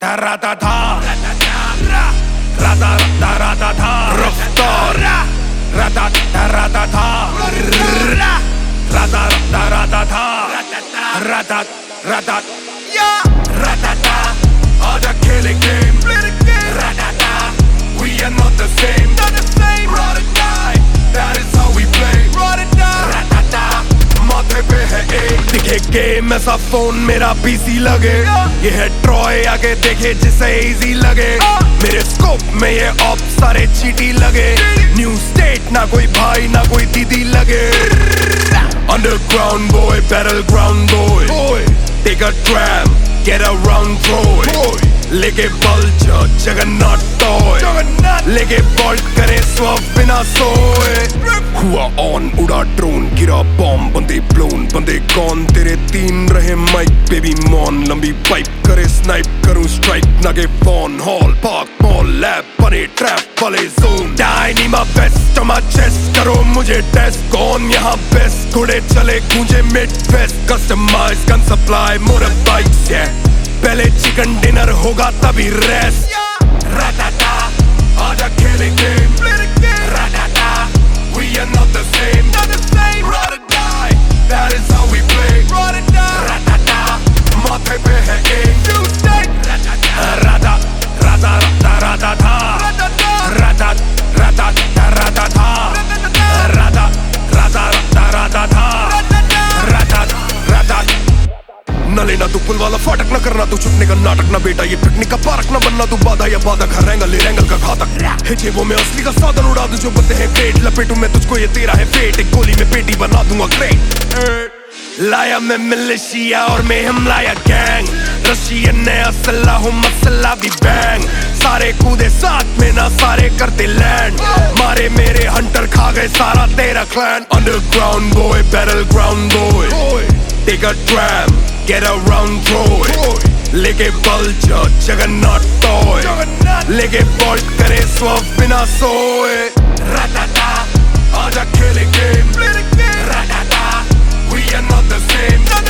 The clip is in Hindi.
Ra-ta-ta, ra-ta-ta-ra-ta-ta, रफ्तार, ra-ta-ta-ra-ta-ta, ra-ta-ta-ra-ta-ta, ra-ta-ta, ra-ta-ta, आजा खेले game, ra-ta-ta, we are not the same, ride or die, that is how we play, ra-ta-ta, माथे पे है एक दिखे गेम ऐसा फोन मेरा पीसी लगे, ये है ट्रॉय आगे देखे जिसे इजी लगे, मेरे स्कोप में ये ऑप सारे चीटी लगे, न्यू स्टेट ना कोई भाई ना कोई दीदी लगे, underground boy battle ground boy, take a tram get around boy, लेके बल्चर जगन्नाथ टॉय, लेके बॉल्ट करे स्वर्व बिना सोए, हुआ ऑन उड़ा ड्रोन गिरा बॉम्ब बंदे ब्लोन बंदे कौन तेरे तीन रहे माइक बेबी मॉन लंबी पाइप करे स्नाइप करूं स्ट्राइक नागे phone hall park mall lab बने ट्रैप वाले जोन डाइनी my best on my chest करो मुझे टेस्ट कौन यहाँ बेस्ट घोड़े चले गूंजे mid west customize gun supply motor bikes पहले चिकन डिनर होगा तभी रेस्ट राताता आजा खेले game ratata we are not the same ride or die that is how we play ratata माथे पे है एक राता राता राता राता था राता राता राता था राता राता राता था राता राता न लेना तू पुल वाला फाटक न करना तू छुपने का नाटक ना बेटा ये पिकनिक का पार्क ना बनना तू बाधा या बाधा घर रहेगा ले रेंगल का घातक है जेबों में असली का साधन उड़ा दूं जो बनते हैं ग्रेट लपेटूं मैं तुझको ये तेरा है फेट एक गोली में पेटी बना दूंगा ग्रेट लाया मैं मिलिशिया और मैं हम लाया गैंग रशियन ने असला हूँ मसला भी बैंग सारे कूदे साथ में ना सारे करते लैंड मारे मेरे हंटर खा गए सारा तेरा clan underground boy battle ground boy take a tram get around boy लेके बल्चर जगन्नाथ टॉय लेके बॉल्ट करे स्वर्व बिना सोए राताता आजा खेले game ratata we are not the same